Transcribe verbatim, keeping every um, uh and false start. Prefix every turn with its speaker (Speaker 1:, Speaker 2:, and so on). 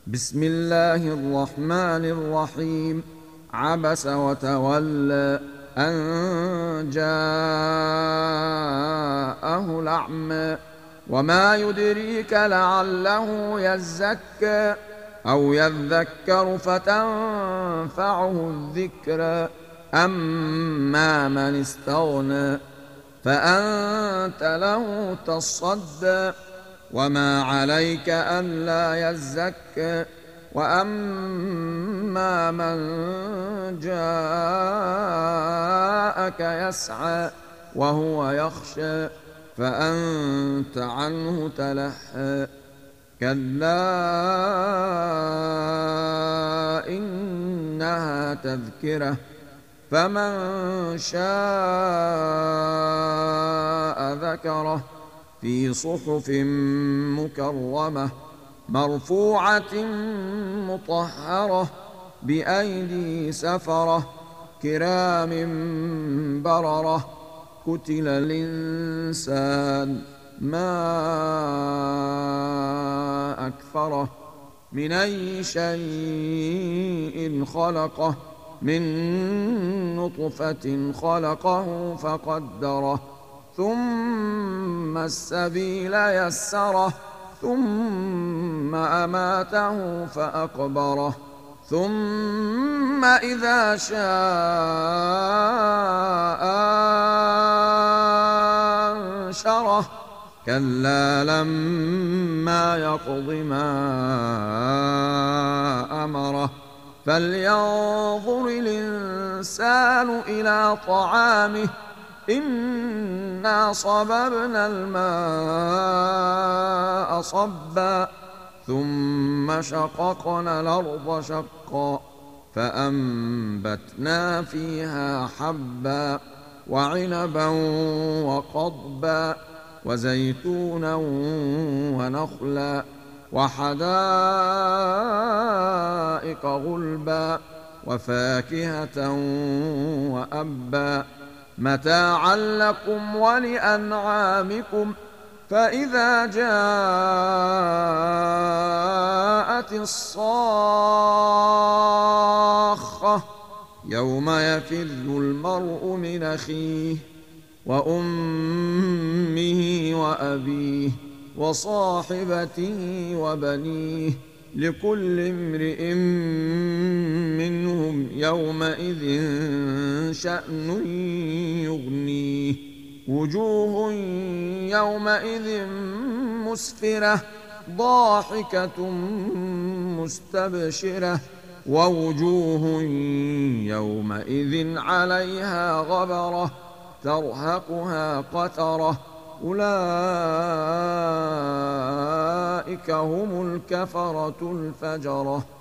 Speaker 1: بسم الله الرحمن الرحيم. عبس وتولى أن جاءه الأعمى وما يدريك لعله يزكى أو يذكر فتنفعه الذكرى. أما من استغنى فأنت له تصدى وما عليك ألا يزكى. وأما من جاءك يسعى وهو يخشى فأنت عنه تلهى. كلا إنها تذكرة فمن شاء ذكره في صحف مكرمة مرفوعة مطهرة بأيدي سفرة كرام بررة. قتل الإنسان ما أكفره من أي شيء خلقه من نطفة خلقه فقدره ثم السبيل يسره ثم أماته فأقبره ثم إذا شاء أنشره كلا لما يقض ما أمره. فلينظر الإنسان إلى طعامه إنا صببنا الماء صبا ثم شققنا الأرض شقا فأنبتنا فيها حبا وعنبا وقضبا وزيتونا ونخلا وحدائق غلبا وفاكهة وأبا متاعا لكم ولأنعامكم. فإذا جاءت الصاخة يوم يفر المرء من أخيه وأمه وأبيه وصاحبته وبنيه لكل امرئ منهم يومئذ شأن يغنيه. وجوه يومئذ مسفرة ضاحكة مستبشرة ووجوه يومئذ عليها غبرة ترهقها قترة أولئك هم الكفرة الفجرة.